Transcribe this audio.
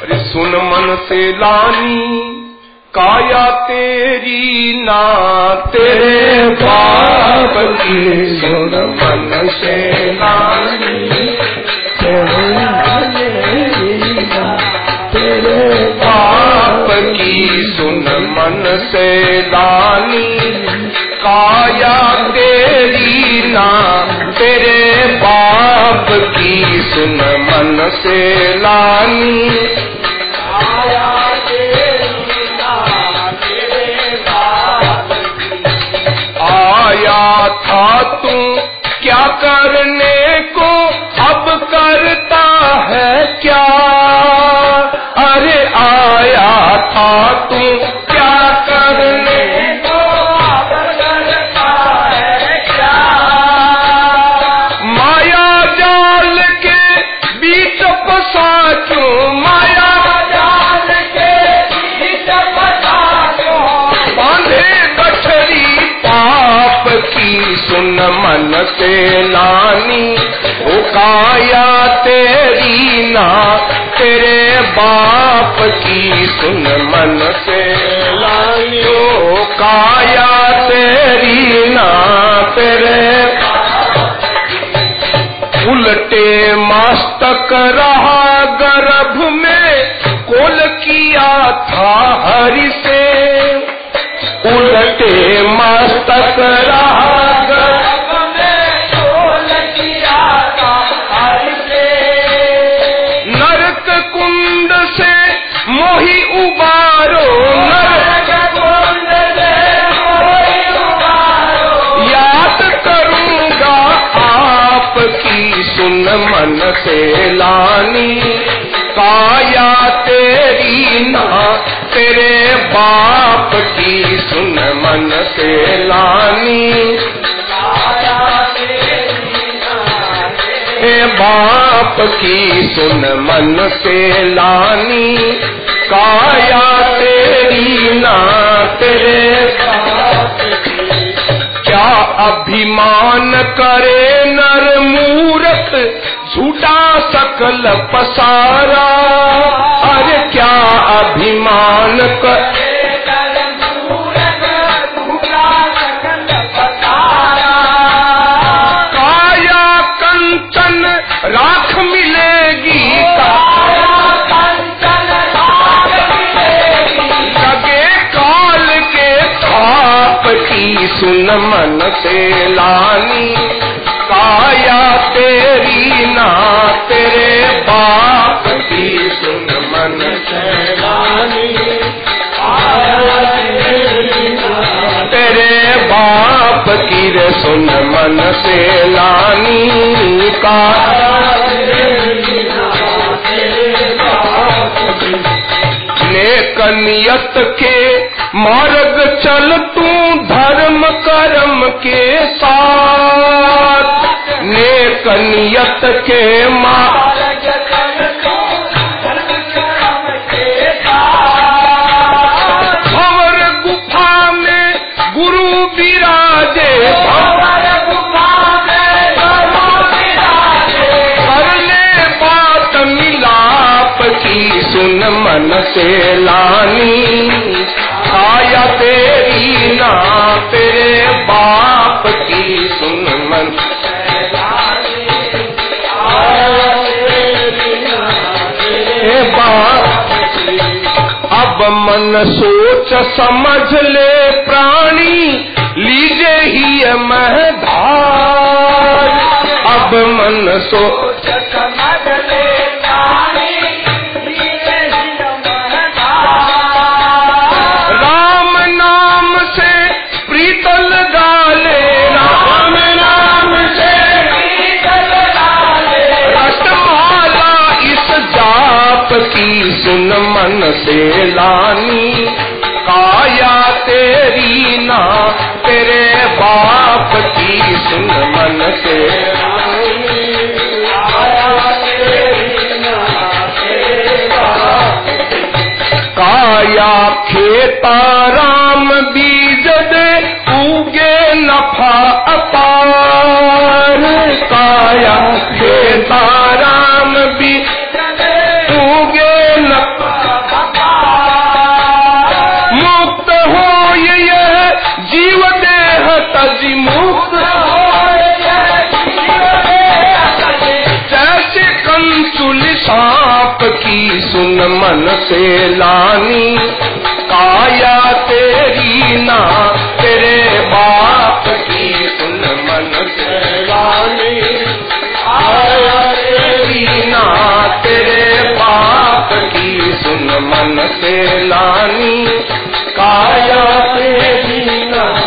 अरे सुन मन से लानी काया तेरी ना तेरे बाप की, सुन मन से लानी तेरे बाप की, सुन मन से लानी काया तेरी ना तेरे बाप की, सुन मन से लानी काया तेरी ना तेरे बाप की। आया था तू क्या करने को, अब करता है क्या, अरे आया था तू क्या करने को, अब करता है क्या, माया जाल के बीच फंसा क्यों, माया जाल के बीच फंसा क्यों, बांधे गठरी पाप की, सुन मन से लानी ओ काया तेरी ना तेरे बाप की, सुन मन से लानी ओ काया तेरी ना तेरे उल्टे मस्तक रहा गर्भ में, कोल किया था हरि से, उल्टे मस्तक रहा गर्भ में, कोल किया था हरि से, नरक कुंड से मोही उबारो, नरक कुंड से मोही उबारो, याद करूंगा आपकी, सुन मन से लानी काया तेरी ना तेरे बाप की, सुन मन से लानी काया तेरी ना तेरे बाप की, सुन मन से लानी काया तेरी ना तेरे बाप की। क्या अभिमान करे नर मूरख, झूठा सकल पसारा, अरे क्या अभिमान करे नर मूरख, झूठा सकल पसारा, काया कंचन राख मिलेगी, काया कंचन राख मिलेगी, लगे काल के थाप की, सुन मन से लानी काया तेरी ना तेरे बाप की, सुन मन से लानी काया तेरी ना तेरे बाप की, रे सुन मन से लानी काया तेरी ना तेरे बाप की। नेक नियत के मार्ग चल तू धर्म कर्म के साथ, नेक नियत के मार्ग चल तू धर्म कर्म के साथ, भंवर गुफा में गुरु विराजे, भंवर गुफा में गुरु विराजे, कर ले बात मिलाप की, सुन मन से लानी काया तेरी ना तेरे बाप की, सुन मन से लानी काया तेरी ना तेरे बाप की। अब मन सोच समझ ले प्राणी, लीजे ही महधार, अब मन सोच समझ ले प्राणी, लीजे ही महधार, राम नाम से प्रीत लगा ले, राम नाम से प्रीत लगा ले, रसमाला इस जाप की, सुन मन से लानी काया तेरी ना तेरे बाप की, सुन मन से लानी काया तेरी ना तेरे बाप की। काया खेता राम बीज दे, उगे नफा अपार, काया खेता राम बीज दे, उगे नफा से लानी, काया तेरी ना तेरे बाप की सुन मन से लानी, काया तेरी ना तेरे बाप की सुन मन से लानी, काया तेरी ना